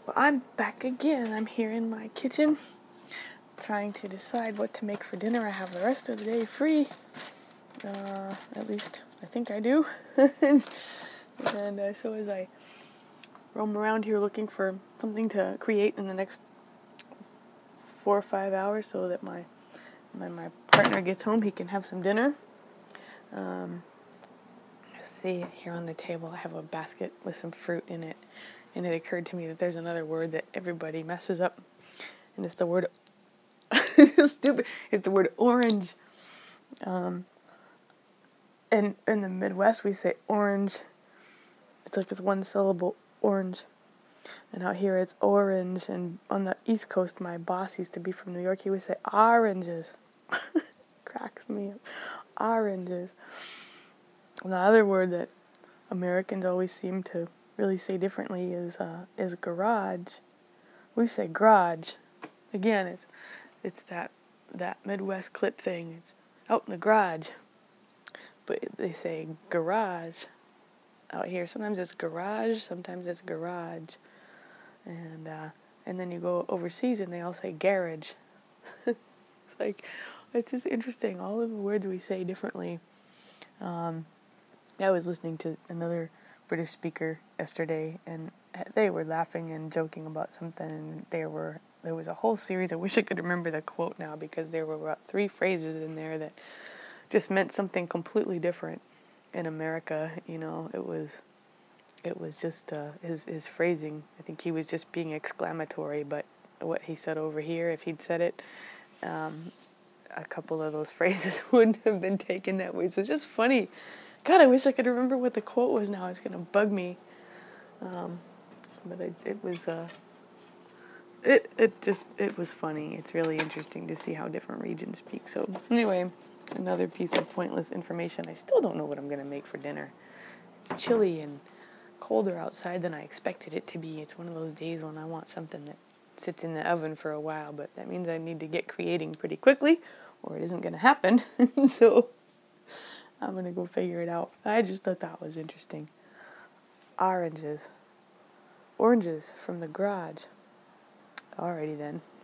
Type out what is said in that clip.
Well, I'm back again. I'm here in my kitchen trying to decide what to make for dinner. I have the rest of the day free. At least I think I do. And so as I roam around here looking for something to create in the next 4 or 5 hours so that my partner gets home, he can have some dinner. Let's see, here on the table I have a basket with some fruit in it. And it occurred to me that there's another word that everybody messes up. And it's the word stupid. It's the word orange. And in the Midwest we say orange. It's like it's one syllable, orange. And out here it's orange. And on the East Coast, my boss used to be from New York. He would say oranges. Cracks me up. Oranges. And the other word that Americans always seem to really say differently is garage. We say garage. Again, it's that Midwest clip thing. It's out in the garage. But they say garage out here. Sometimes it's garage, sometimes it's garage. And then you go overseas and they all say garage. It's just interesting. All of the words we say differently. I was listening to another British speaker yesterday, and they were laughing and joking about something, and there was a whole series. I wish I could remember the quote now, because there were about 3 phrases in there that just meant something completely different in America. You know, it was just his phrasing. I think he was just being exclamatory, but what he said over here, if he'd said it, a couple of those phrases wouldn't have been taken that way. So it's just funny. God, I wish I could remember what the quote was now. It's going to bug me. But it was it was funny. It's really interesting to see how different regions speak. So anyway, another piece of pointless information. I still don't know what I'm going to make for dinner. It's chilly and colder outside than I expected it to be. It's one of those days when I want something that sits in the oven for a while, but that means I need to get creating pretty quickly, or it isn't going to happen. So I'm going to go figure it out. I just thought that was interesting. Oranges from the garage. Alrighty then.